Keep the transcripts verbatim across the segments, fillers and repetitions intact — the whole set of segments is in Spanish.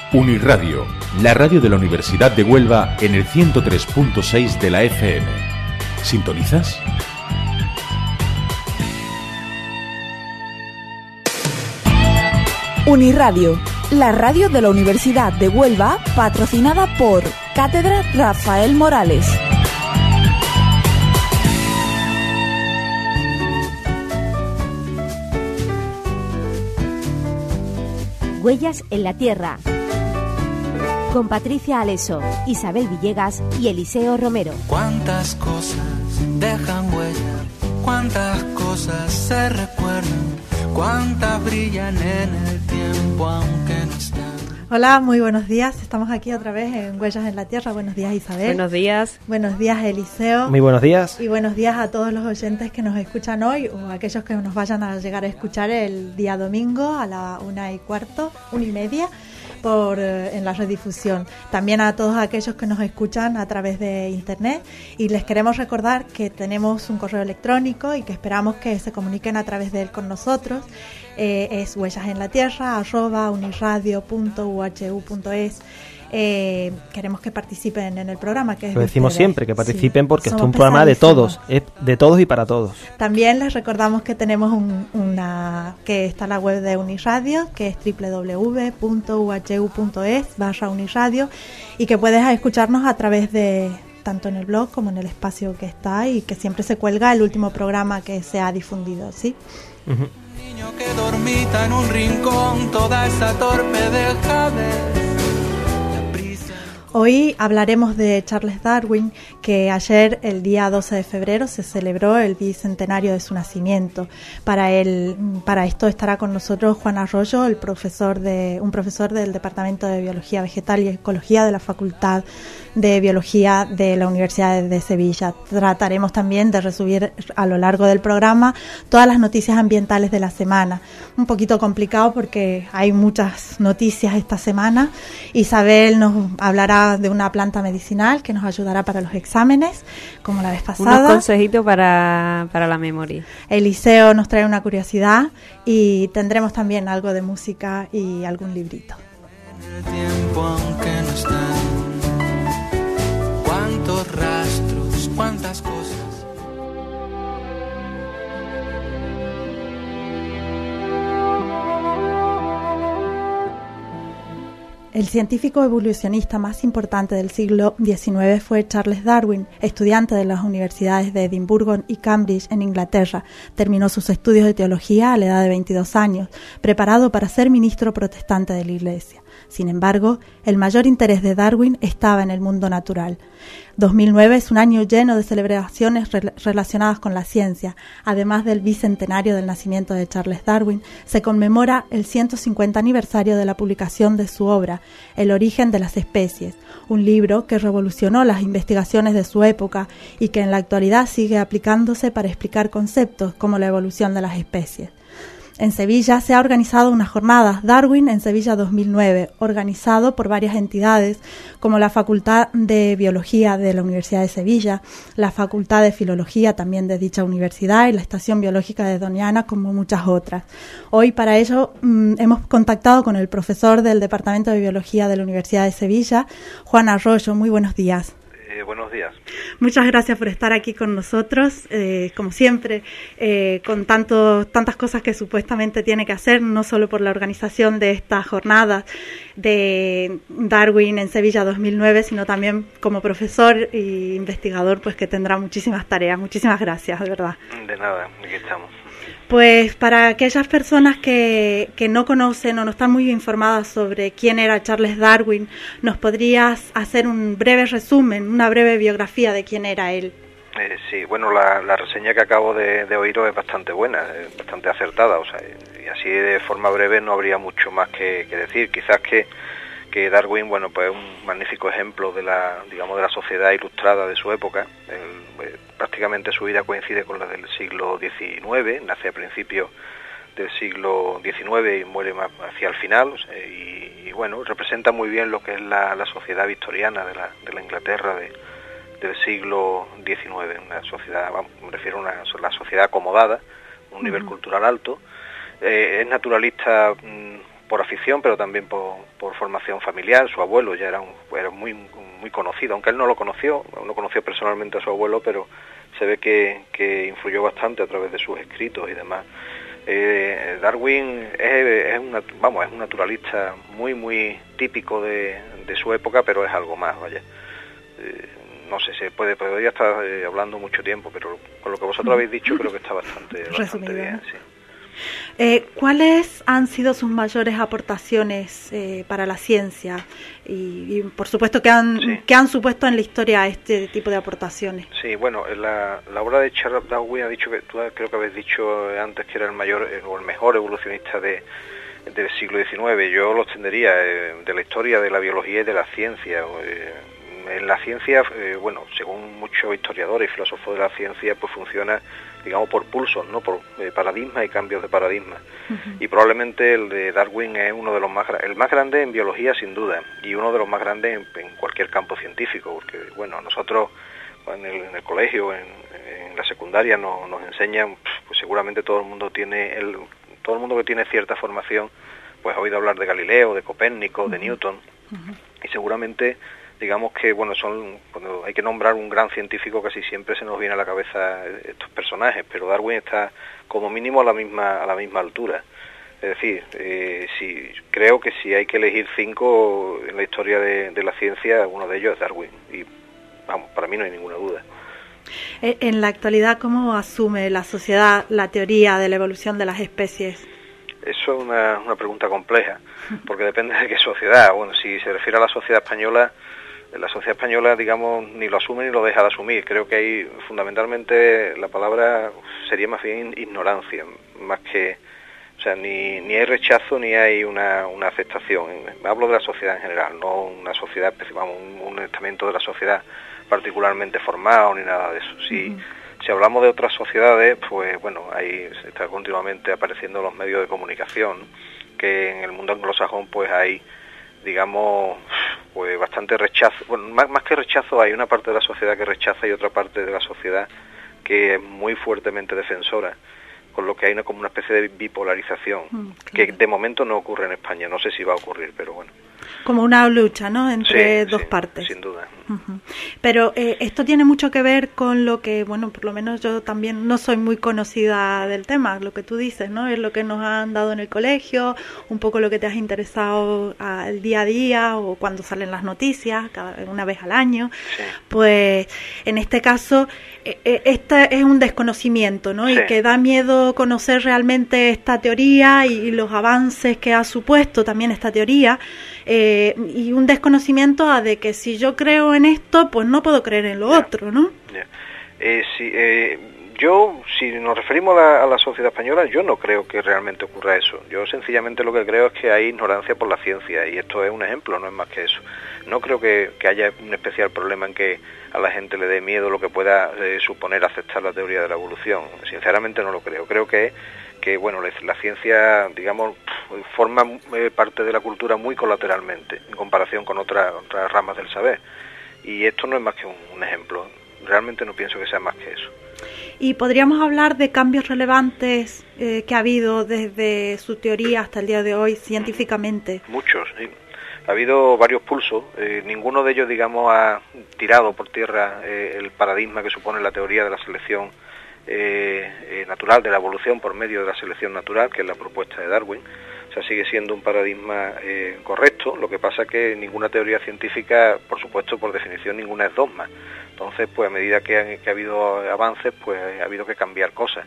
Unirradio, la radio de la Universidad de Huelva en el ciento tres punto seis de la F M. ¿Sintonizas? Unirradio, la radio de la Universidad de Huelva, patrocinada por Cátedra Rafael Morales. Huellas en la Tierra, con Patricia Aleso, Isabel Villegas y Eliseo Romero. Cuántas cosas dejan huella, cuántas cosas se recuerdan, cuántas brillan en el tiempo aunque no están. Hola, muy buenos días. Estamos aquí otra vez en Huellas en la Tierra. Buenos días, Isabel. Buenos días. Buenos días, Eliseo. Muy buenos días. Y buenos días a todos los oyentes que nos escuchan hoy o a aquellos que nos vayan a llegar a escuchar el día domingo a la una y cuarto, una y media, por eh, en la redifusión. También a todos aquellos que nos escuchan a través de internet, y les queremos recordar que tenemos un correo electrónico y que esperamos que se comuniquen a través de él con nosotros. Eh, es huellas en la tierra arroba unirradio punto u h u punto es. Eh, queremos que participen en el programa, que es lo decimos ustedes. Siempre, que participen, sí, porque esto es un pesadísimos. programa de todos, es de todos y para todos. También les recordamos que tenemos un, una que está la web de Unirradio, que es doble u doble u doble u punto u h u punto es barra Unirradio, y que puedes escucharnos a través de tanto en el blog como en el espacio que está, y que siempre se cuelga el último programa que se ha difundido, ¿sí? Uh-huh. Niño que dormita en un rincón, toda esa torpe dejadez. Hoy hablaremos de Charles Darwin, que ayer, el día doce de febrero, se celebró el bicentenario de su nacimiento. Para el, para esto estará con nosotros Juan Arroyo, el profesor de, un profesor del Departamento de Biología Vegetal y Ecología de la Facultad de Biología de la Universidad de Sevilla. Trataremos también de resumir a lo largo del programa todas las noticias ambientales de la semana. Un poquito complicado porque hay muchas noticias esta semana. Isabel nos hablará de una planta medicinal que nos ayudará para los exámenes, como la vez pasada. Unos consejitos para, para la memoria. Eliseo nos trae una curiosidad y tendremos también algo de música y algún librito. El tiempo aunque no están, cuántos rastros, cuántas cosas. El científico evolucionista más importante del siglo diecinueve fue Charles Darwin, estudiante de las universidades de Edimburgo y Cambridge en Inglaterra. Terminó sus estudios de teología a la edad de veintidós años, preparado para ser ministro protestante de la Iglesia. Sin embargo, el mayor interés de Darwin estaba en el mundo natural. dos mil nueve es un año lleno de celebraciones re- relacionadas con la ciencia. Además del bicentenario del nacimiento de Charles Darwin, se conmemora el ciento cincuenta aniversario de la publicación de su obra, El origen de las especies, un libro que revolucionó las investigaciones de su época y que en la actualidad sigue aplicándose para explicar conceptos como la evolución de las especies. En Sevilla se ha organizado unas jornadas Darwin en Sevilla dos mil nueve, organizado por varias entidades como la Facultad de Biología de la Universidad de Sevilla, la Facultad de Filología también de dicha universidad y la Estación Biológica de Doñana, como muchas otras. Hoy para ello mmm, hemos contactado con el profesor del Departamento de Biología de la Universidad de Sevilla, Juan Arroyo. Muy buenos días. Eh, buenos días. Muchas gracias por estar aquí con nosotros, eh, como siempre, eh, con tanto, tantas cosas que supuestamente tiene que hacer, no solo por la organización de esta jornada de Darwin en Sevilla dos mil nueve, sino también como profesor e investigador, pues que tendrá muchísimas tareas. Muchísimas gracias, de verdad. De nada, aquí estamos. Pues para aquellas personas que, que no conocen o no están muy informadas sobre quién era Charles Darwin, ¿nos podrías hacer un breve resumen, una breve biografía de quién era él? Eh, sí, bueno, la, la reseña que acabo de, de oíros es bastante buena, es bastante acertada, o sea, y así de forma breve no habría mucho más que, que decir. Quizás que, que Darwin, bueno, pues es un magnífico ejemplo de la, digamos, de la sociedad ilustrada de su época. El, eh, prácticamente su vida coincide con la del siglo diecinueve, nace a principios del siglo diecinueve y muere más hacia el final, o sea, y, y bueno, representa muy bien lo que es la, la sociedad victoriana de la, de la Inglaterra de, del siglo diecinueve, una sociedad, vamos, me refiero a una, la sociedad acomodada, un nivel uh-huh. cultural alto. Eh, es naturalista mmm, por afición, pero también por, por formación familiar. Su abuelo ya era, un, era muy muy conocido, aunque él no lo conoció, no conoció personalmente a su abuelo, pero se ve que, que influyó bastante a través de sus escritos y demás. Eh, Darwin es, es, una, vamos, es un naturalista muy muy típico de, de su época, pero es algo más, vaya. Eh, no sé, se puede, podría estar eh, hablando mucho tiempo, pero con lo que vosotros habéis dicho creo que está bastante, bastante bien, sí. Eh, ¿Cuáles han sido sus mayores aportaciones eh, para la ciencia? Y, y por supuesto, ¿qué han, sí. ¿qué han supuesto en la historia este tipo de aportaciones? Sí, bueno, la, la obra de Charles Darwin ha dicho que, tú creo que habéis dicho antes que era el mayor eh, o el mejor evolucionista de, del siglo diecinueve. Yo lo extendería eh, de la historia de la biología y de la ciencia. Eh, en la ciencia, eh, bueno, según muchos historiadores y filósofos de la ciencia, pues funciona, digamos, por pulsos, ¿no? Por eh, paradigmas y cambios de paradigma. Uh-huh. Y probablemente el de Darwin es uno de los más el más grande en biología, sin duda, y uno de los más grandes en, en cualquier campo científico, porque, bueno, nosotros en el, en el colegio, en, en la secundaria, no, nos enseñan, pues seguramente todo el mundo tiene, el, todo el mundo que tiene cierta formación, pues ha oído hablar de Galileo, de Copérnico, uh-huh. de Newton, uh-huh. y seguramente, digamos que, bueno, son, cuando hay que nombrar un gran científico, casi siempre se nos viene a la cabeza estos personajes, pero Darwin está como mínimo a la misma a la misma altura. Es decir, eh, si creo que si hay que elegir cinco en la historia de, de la ciencia, uno de ellos es Darwin, y vamos, para mí no hay ninguna duda. En la actualidad, ¿cómo asume la sociedad la teoría de la evolución de las especies? Eso es una, una pregunta compleja, porque depende de qué sociedad. Bueno, si se refiere a la sociedad española, la sociedad española, digamos, ni lo asume ni lo deja de asumir. Creo que hay, fundamentalmente, la palabra sería más bien ignorancia, más que, o sea, ni, ni hay rechazo ni hay una, una aceptación. Hablo de la sociedad en general, no una sociedad, vamos, un, un estamento de la sociedad particularmente formado ni nada de eso. Si, uh-huh. si hablamos de otras sociedades, pues bueno, ahí está continuamente apareciendo los medios de comunicación, que en el mundo anglosajón pues hay, digamos, pues bastante rechazo. Bueno, más, más que rechazo, hay una parte de la sociedad que rechaza y otra parte de la sociedad que es muy fuertemente defensora, con lo que hay una, como una especie de bipolarización, mm, claro. que de momento no ocurre en España, no sé si va a ocurrir, pero bueno. Como una lucha, ¿no?, entre sí, dos sí, partes. Sin duda. Uh-huh. Pero eh, esto tiene mucho que ver con lo que, bueno, por lo menos yo también no soy muy conocida del tema, lo que tú dices, ¿no? Es lo que nos han dado en el colegio, un poco lo que te has interesado al día a día o cuando salen las noticias, cada una vez al año. Sí. Pues en este caso, eh, este es un desconocimiento, ¿no? Sí. Y que da miedo conocer realmente esta teoría y, y los avances que ha supuesto también esta teoría. Eh, y un desconocimiento a de que si yo creo en esto, pues no puedo creer en lo yeah. otro, ¿no? Yeah. Eh, sí, eh, yo, si nos referimos a la, a la sociedad española, yo no creo que realmente ocurra eso. Yo sencillamente lo que creo es que hay ignorancia por la ciencia, y esto es un ejemplo, no es más que eso. No creo que, que haya un especial problema en que a la gente le dé miedo lo que pueda eh, suponer aceptar la teoría de la evolución. Sinceramente no lo creo. Creo que que bueno, la, la ciencia, digamos, forma eh, parte de la cultura muy colateralmente en comparación con otras otras ramas del saber, y esto no es más que un, un ejemplo. Realmente no pienso que sea más que eso. ¿Y podríamos hablar de cambios relevantes eh, que ha habido desde su teoría hasta el día de hoy científicamente? Muchos, sí. Ha habido varios pulsos, eh, ninguno de ellos, digamos, ha tirado por tierra eh, el paradigma que supone la teoría de la selección Eh, eh, natural, de la evolución por medio de la selección natural, que es la propuesta de Darwin. O sea, sigue siendo un paradigma eh, correcto. Lo que pasa es que ninguna teoría científica, por supuesto, por definición, ninguna es dogma. Entonces, pues a medida que, han, que ha habido avances, pues ha habido que cambiar cosas,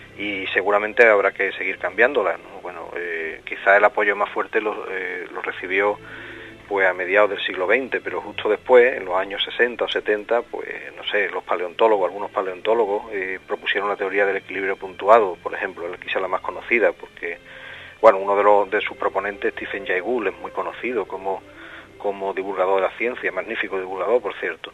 y seguramente habrá que seguir cambiándolas, ¿no? Bueno, eh, quizá el apoyo más fuerte lo, eh, lo recibió pues a mediados del siglo veinte, pero justo después, en los años sesenta o setenta, pues no sé, los paleontólogos, algunos paleontólogos eh, propusieron la teoría del equilibrio puntuado, por ejemplo, quizá la más conocida, porque, bueno, uno de los de sus proponentes, Stephen Jay Gould, es muy conocido como, como divulgador de la ciencia, magnífico divulgador, por cierto.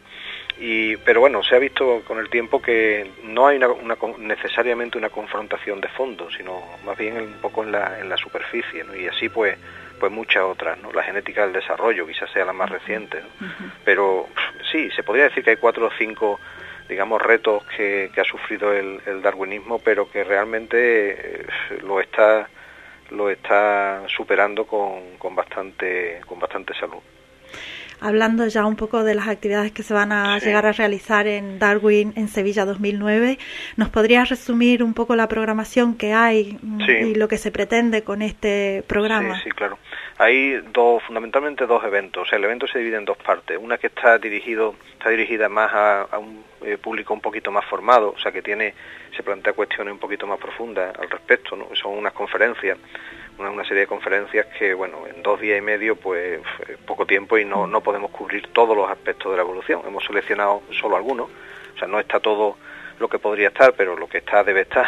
Y, pero bueno, se ha visto con el tiempo que no hay una, una, necesariamente una confrontación de fondo, sino más bien un poco en la, en la superficie, ¿no? Y así pues pues muchas otras, ¿no? La genética del desarrollo quizás sea la más reciente, ¿no? Uh-huh. Pero sí, se podría decir que hay cuatro o cinco, digamos, retos que, que ha sufrido el, el darwinismo, pero que realmente eh, lo está lo está superando con, con bastante con bastante salud. Hablando ya un poco de las actividades que se van a sí. llegar a realizar en Darwin en Sevilla dos mil nueve, ¿nos podrías resumir un poco la programación que hay sí. y lo que se pretende con este programa? Sí, sí, claro. Hay dos, fundamentalmente dos eventos. O sea, el evento se divide en dos partes. Una que está dirigido, está dirigida más a, a un eh, público un poquito más formado, o sea, que tiene, se plantea cuestiones un poquito más profundas al respecto, ¿no? Son unas conferencias, una, una serie de conferencias que, bueno, en dos días y medio, pues, poco tiempo y no, no podemos cubrir todos los aspectos de la evolución. Hemos seleccionado solo algunos, o sea, no está todo lo que podría estar, pero lo que está debe estar.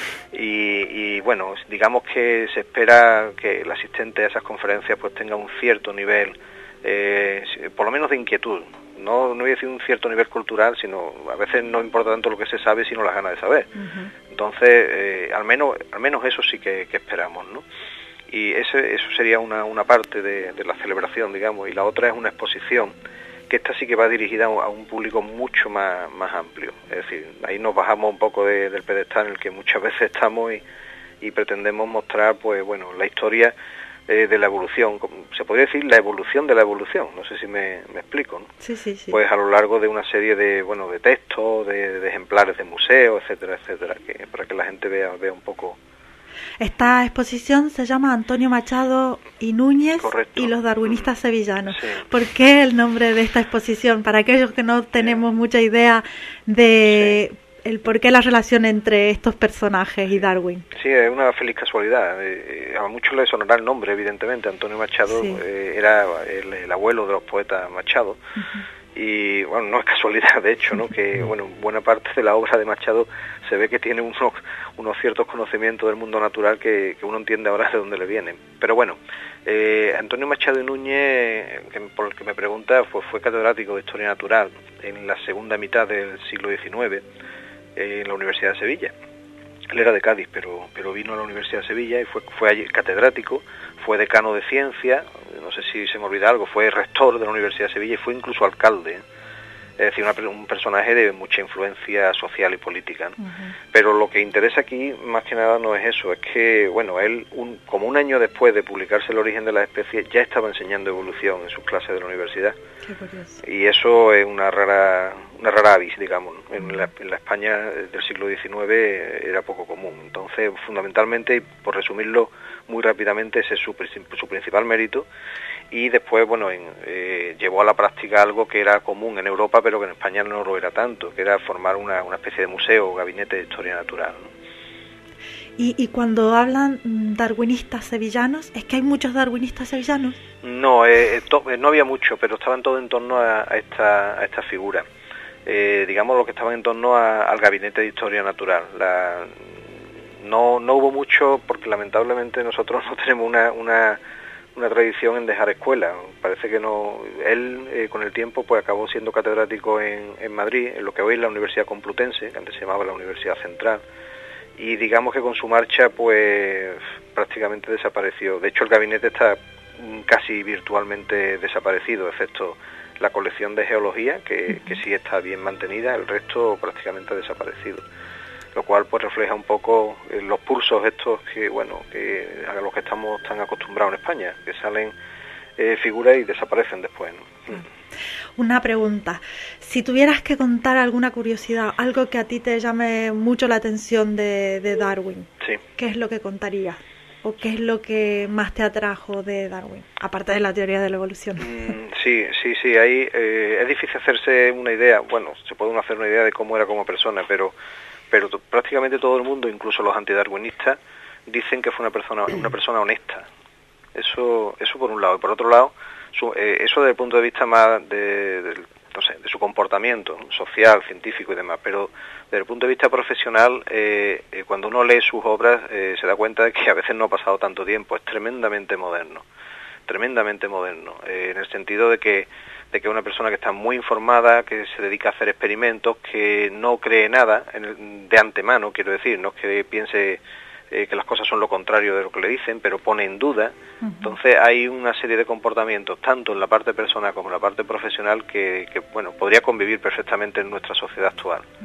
Y, y bueno, digamos que se espera que el asistente a esas conferencias pues tenga un cierto nivel, eh, por lo menos de inquietud. No, no voy a decir un cierto nivel cultural, sino a veces no importa tanto lo que se sabe, sino las ganas de saber. Uh-huh. Entonces, eh, al menos al menos eso sí que, que esperamos, ¿no? Y ese, eso sería una, una parte de, de la celebración, digamos, y la otra es una exposición, que esta sí que va dirigida a un público mucho más, más amplio. Es decir, ahí nos bajamos un poco de, del pedestal en el que muchas veces estamos y, y pretendemos mostrar, pues bueno, la historia eh, de la evolución. Se podría decir la evolución de la evolución, no sé si me, me explico, ¿no? Sí, sí, sí. Pues a lo largo de una serie de, bueno, de textos, de, de ejemplares de museos, etcétera, etcétera, que, para que la gente vea, vea un poco. Esta exposición se llama Antonio Machado y Núñez Correcto. Y los darwinistas sevillanos. Sí. ¿Por qué el nombre de esta exposición? Para aquellos que no tenemos sí. mucha idea de sí. el por qué la relación entre estos personajes y Darwin. Sí, es una feliz casualidad. Eh, a muchos les sonará el nombre, evidentemente. Antonio Machado sí. eh, era el, el abuelo de los poetas Machado. Uh-huh. Y bueno, no es casualidad, de hecho, ¿no? Que bueno, buena parte de la obra de Machado se ve que tiene unos, unos ciertos conocimientos del mundo natural que, que uno entiende ahora de dónde le vienen. Pero bueno, eh, Antonio Machado y Núñez, que, por el que me pregunta, pues fue catedrático de Historia Natural en la segunda mitad del siglo diecinueve eh, en la Universidad de Sevilla. Él era de Cádiz, pero pero vino a la Universidad de Sevilla y fue fue allí catedrático, fue decano de ciencia, no sé si se me olvida algo, fue rector de la Universidad de Sevilla y fue incluso alcalde. Es decir, una, un personaje de mucha influencia social y política, ¿no? Uh-huh. Pero lo que interesa aquí, más que nada, no es eso, es que, bueno, él, un, como un año después de publicarse El origen de las especies, ya estaba enseñando evolución en sus clases de la universidad. Qué curioso. Y eso es una rara una rara avis, digamos, ¿no? En la, en la España del siglo diecinueve era poco común. Entonces, fundamentalmente, y por resumirlo muy rápidamente, ese es su, su principal mérito. Y después, bueno, en, eh, llevó a la práctica algo que era común en Europa, pero que en España no lo era tanto, que era formar una, una especie de museo o gabinete de historia natural, ¿no? Y, y cuando hablan darwinistas sevillanos, ¿es que hay muchos darwinistas sevillanos? No, eh, to, no había mucho, pero estaban todos en torno a, a, esta, a esta figura. Eh, digamos, lo que estaban en torno a, al gabinete de historia natural. La, no, no hubo mucho, porque lamentablemente nosotros no tenemos una... una una tradición en dejar escuela. Parece que no. Él eh, con el tiempo pues acabó siendo catedrático en, en Madrid, en lo que hoy es la Universidad Complutense, que antes se llamaba la Universidad Central, y digamos que con su marcha pues prácticamente desapareció. De hecho, el gabinete está casi virtualmente desaparecido, excepto la colección de geología, que, que sí está bien mantenida, el resto prácticamente ha desaparecido. Lo cual pues refleja un poco eh, los pulsos estos que, bueno, que a los que estamos tan acostumbrados en España, que salen eh, figuras y desaparecen después, ¿no? Una pregunta, si tuvieras que contar alguna curiosidad, algo que a ti te llame mucho la atención de, de Darwin, sí. ¿Qué es lo que contarías? ¿O qué es lo que más te atrajo de Darwin, aparte de la teoría de la evolución? Mm, sí, sí, sí, ahí eh, es difícil hacerse una idea, bueno, se puede uno hacer una idea de cómo era como persona, pero pero t- prácticamente todo el mundo, incluso los antidarwinistas, dicen que fue una persona una persona honesta. Eso eso por un lado. Y por otro lado, su, eh, eso desde el punto de vista más de, de, no sé, de su comportamiento social, científico y demás. Pero desde el punto de vista profesional, eh, eh, cuando uno lee sus obras, eh, se da cuenta de que a veces no ha pasado tanto tiempo. Es tremendamente moderno. Tremendamente moderno. Eh, en el sentido de que de que es una persona que está muy informada, que se dedica a hacer experimentos, que no cree nada en el, de antemano, quiero decir, no es que piense eh, que las cosas son lo contrario de lo que le dicen, pero pone en duda. Uh-huh. Entonces hay una serie de comportamientos, tanto en la parte personal como en la parte profesional, que, que bueno, podría convivir perfectamente en nuestra sociedad actual. Uh-huh.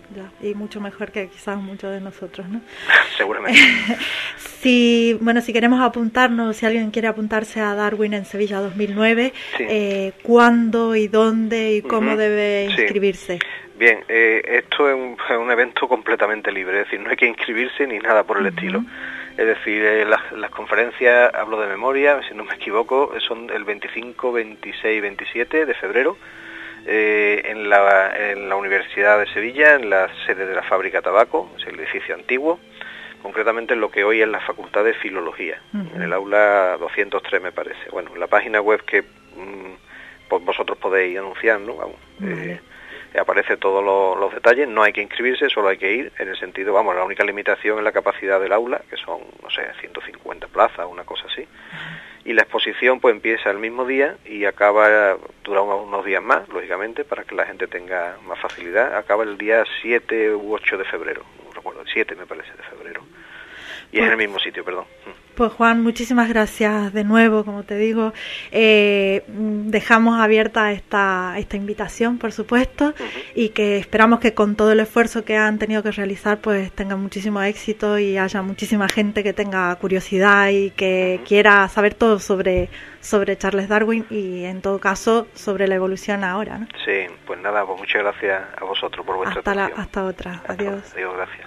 ya, y mucho mejor que quizás muchos de nosotros, ¿no? Seguramente. Si, bueno, si queremos apuntarnos, si alguien quiere apuntarse a Darwin en Sevilla dos mil nueve, sí. eh, ¿cuándo y dónde y cómo uh-huh. debe inscribirse? Sí. Bien, eh, esto es un, es un evento completamente libre, es decir, no hay que inscribirse ni nada por el uh-huh. estilo. Es decir, eh, las, las conferencias, hablo de memoria, si no me equivoco, son el veinticinco, veintiséis y veintisiete de febrero eh, en, la, en la Universidad de Sevilla, en la sede de la fábrica Tabaco, es el edificio antiguo, concretamente en lo que hoy es la Facultad de Filología, uh-huh. en el aula doscientos tres me parece. Bueno, en la página web que mmm, pues vosotros podéis anunciar, ¿no? Vamos, vale. eh, aparece todos los, los detalles, no hay que inscribirse, solo hay que ir, en el sentido, vamos, la única limitación es la capacidad del aula, que son, no sé, ciento cincuenta plazas, una cosa así, y la exposición pues empieza el mismo día y acaba, dura unos, unos días más, lógicamente, para que la gente tenga más facilidad, acaba el día siete u ocho de febrero, no recuerdo, el siete me parece de febrero, y pues, es en el mismo sitio, perdón. Pues Juan, muchísimas gracias de nuevo, como te digo. Eh, dejamos abierta esta esta invitación, por supuesto, uh-huh. y que esperamos que con todo el esfuerzo que han tenido que realizar, pues tengan muchísimo éxito y haya muchísima gente que tenga curiosidad y que uh-huh. quiera saber todo sobre, sobre Charles Darwin y, en todo caso, sobre la evolución ahora, ¿no? Sí, pues nada, pues muchas gracias a vosotros por vuestra hasta atención. La, hasta otra. Hasta Adiós. Adiós, gracias.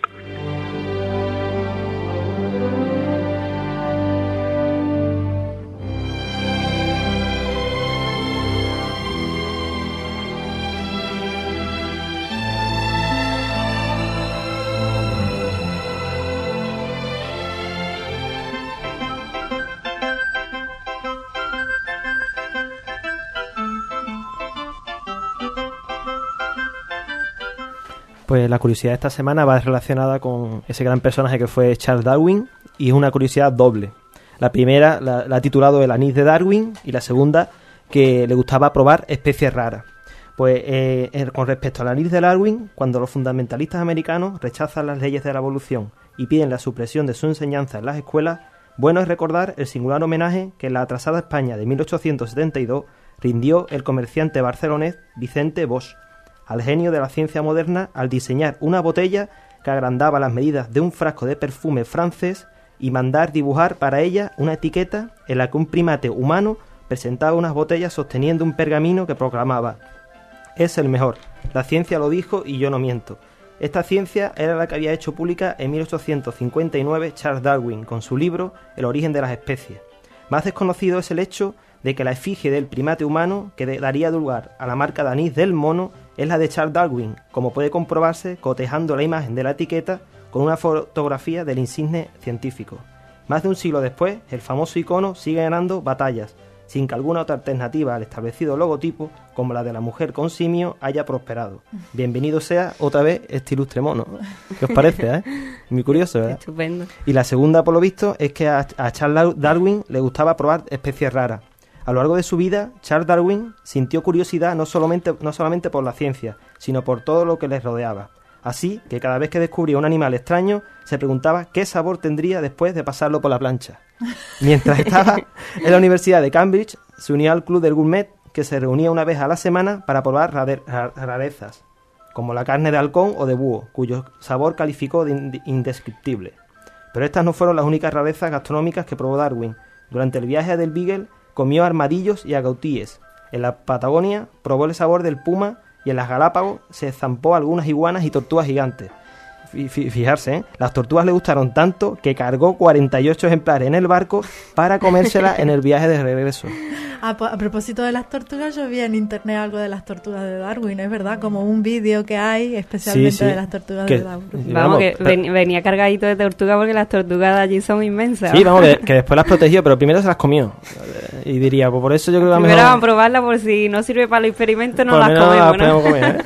Pues la curiosidad de esta semana va relacionada con ese gran personaje que fue Charles Darwin y es una curiosidad doble. La primera la, la ha titulado El anís de Darwin y la segunda que le gustaba probar especies raras. Pues eh, con respecto al anís de Darwin, cuando los fundamentalistas americanos rechazan las leyes de la evolución y piden la supresión de su enseñanza en las escuelas, bueno es recordar el singular homenaje que en la atrasada España de mil ochocientos setenta y dos rindió el comerciante barcelonés Vicente Bosch al genio de la ciencia moderna al diseñar una botella que agrandaba las medidas de un frasco de perfume francés y mandar dibujar para ella una etiqueta en la que un primate humano presentaba unas botellas sosteniendo un pergamino que proclamaba: «Es el mejor, la ciencia lo dijo y yo no miento». Esta ciencia era la que había hecho pública en mil ochocientos cincuenta y nueve Charles Darwin con su libro El origen de las especies. Más desconocido es el hecho de que la efigie del primate humano que daría lugar a la marca de anís del mono es la de Charles Darwin, como puede comprobarse cotejando la imagen de la etiqueta con una fotografía del insigne científico. Más de un siglo después, el famoso icono sigue ganando batallas, sin que alguna otra alternativa al establecido logotipo, como la de la mujer con simio, haya prosperado. Bienvenido sea otra vez este ilustre mono. ¿Qué os parece, eh? Muy curioso, ¿verdad? Estupendo. Y la segunda, por lo visto, es que a, a Charles Darwin le gustaba probar especies raras. A lo largo de su vida, Charles Darwin sintió curiosidad no solamente, no solamente por la ciencia, sino por todo lo que les rodeaba. Así que cada vez que descubría un animal extraño, se preguntaba qué sabor tendría después de pasarlo por la plancha. Mientras estaba en la Universidad de Cambridge, se unió al Club del Gourmet, que se reunía una vez a la semana para probar rarezas, como la carne de halcón o de búho, cuyo sabor calificó de indescriptible. Pero estas no fueron las únicas rarezas gastronómicas que probó Darwin. Durante el viaje del Beagle, comió armadillos y agoutíes. En la Patagonia probó el sabor del puma y en las Galápagos se zampó algunas iguanas y tortugas gigantes. Fijarse, ¿eh? Las tortugas le gustaron tanto que cargó cuarenta y ocho ejemplares en el barco para comérselas en el viaje de regreso. A, a propósito de las tortugas, yo vi en internet algo de las tortugas de Darwin, es verdad, como un vídeo que hay especialmente sí, sí. de las tortugas que, de Darwin. Vamos, vamos que pero, venía cargadito de tortugas porque las tortugas de allí son inmensas. Sí, vamos, que, que después las protegió, pero primero se las comió. Y diría, pues por eso yo creo que primero mejor... vamos a probarlas por si no sirve para el experimento, no por las comemos, las ¿no? podemos comer, ¿eh?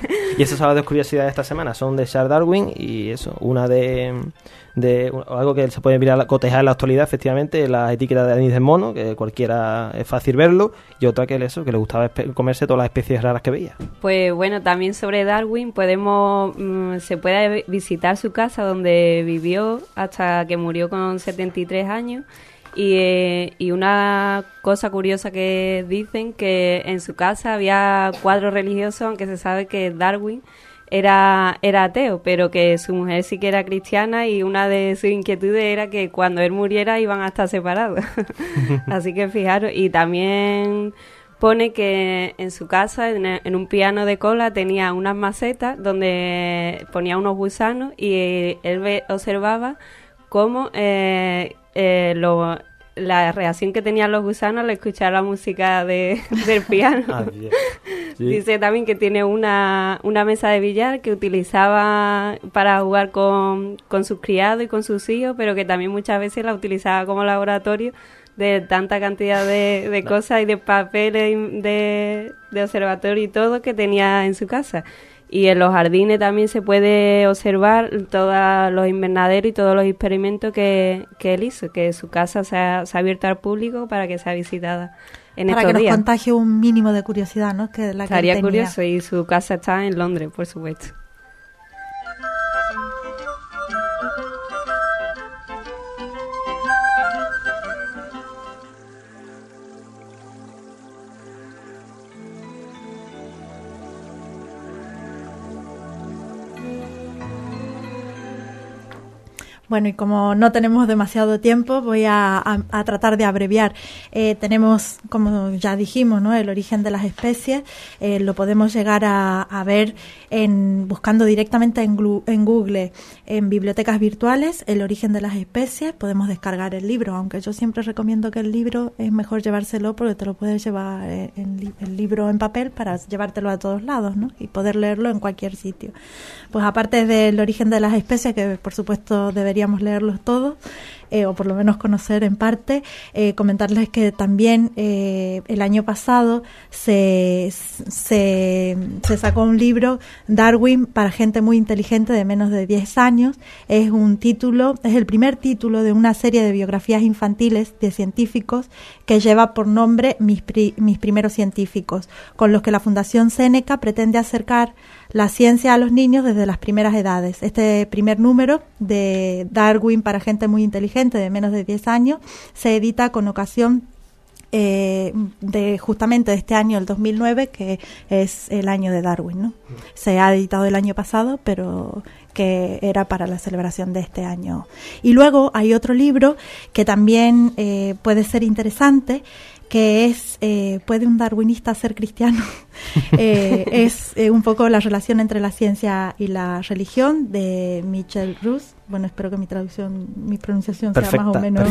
Y esas son las dos curiosidades de esta semana, son de Charles Darwin y eso, una de, de algo que se puede mirar, cotejar en la actualidad, efectivamente, la etiqueta de anís del mono, que cualquiera es fácil verlo, y otra que eso, que le gustaba comerse todas las especies raras que veía. Pues bueno, también sobre Darwin podemos mmm, se puede visitar su casa donde vivió hasta que murió con setenta y tres años. Y, eh, y una cosa curiosa que dicen que en su casa había cuadros religiosos, aunque se sabe que Darwin era, era ateo, pero que su mujer sí que era cristiana y una de sus inquietudes era que cuando él muriera iban a estar separados. Así que fijaros, y también pone que en su casa, en, en un piano de cola, tenía unas macetas donde ponía unos gusanos y él ve, observaba cómo eh, eh, lo... la reacción que tenían los gusanos al escuchar la música de, del piano. Ah, sí. Dice también que tiene una, una mesa de billar que utilizaba para jugar con, con sus criados y con sus hijos, pero que también muchas veces la utilizaba como laboratorio de tanta cantidad de, de cosas y de papeles de, de observatorio y todo que tenía en su casa. Y en los jardines también se puede observar todos los invernaderos y todos los experimentos que, que él hizo, que su casa se ha, se ha abierto al público para que sea visitada en estos días. Para que nos contagie un mínimo de curiosidad, ¿no? Que la Estaría que curioso, y su casa está en Londres, por supuesto. Bueno, y como no tenemos demasiado tiempo, voy a, a, a tratar de abreviar. Eh, tenemos, como ya dijimos, ¿no?, el origen de las especies. Eh, lo podemos llegar a, a ver en buscando directamente en, glu, en Google, en bibliotecas virtuales, el origen de las especies. Podemos descargar el libro, aunque yo siempre recomiendo que el libro es mejor llevárselo porque te lo puedes llevar en, el libro en papel para llevártelo a todos lados, ¿no?, y poder leerlo en cualquier sitio. Pues aparte del origen de las especies, que por supuesto debería leerlos todos, eh, o por lo menos conocer en parte, eh, comentarles que también eh, el año pasado se, se, se sacó un libro, Darwin para gente muy inteligente de menos de diez años. Es un título, es el primer título de una serie de biografías infantiles de científicos que lleva por nombre Mis, pri, mis primeros científicos, con los que la Fundación Seneca pretende acercar la ciencia a los niños desde las primeras edades. Este primer número de Darwin para gente muy inteligente de menos de diez años se edita con ocasión eh, de justamente de este año, el dos mil nueve, que es el año de Darwin, ¿no? Se ha editado el año pasado, pero que era para la celebración de este año. Y luego hay otro libro que también eh, puede ser interesante, que es eh, ¿puede un darwinista ser cristiano? eh, es eh, un poco la relación entre la ciencia y la religión, de Michel Ruse. Bueno, espero que mi traducción, mi pronunciación perfecta, sea más o menos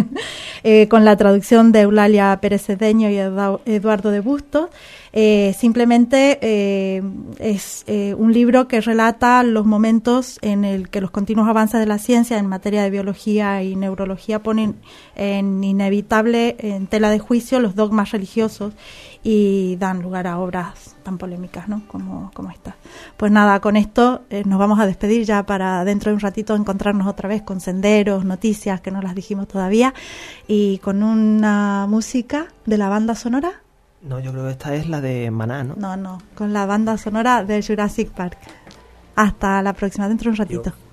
eh, con la traducción de Eulalia Pérez Cedeño y Eduardo de Bustos. Eh, simplemente eh, es eh, un libro que relata los momentos en el que los continuos avances de la ciencia en materia de biología y neurología ponen en inevitable en tela de juicio los dogmas religiosos y dan lugar a obras tan polémicas, ¿no?, como, como esta. Pues nada, con esto eh, nos vamos a despedir ya para dentro de un ratito encontrarnos otra vez con senderos, noticias que no las dijimos todavía, y con una música de la banda sonora. No, yo creo que esta es la de Maná, ¿no? No, no, con la banda sonora de Jurassic Park. Hasta la próxima, dentro de un ratito. Yo.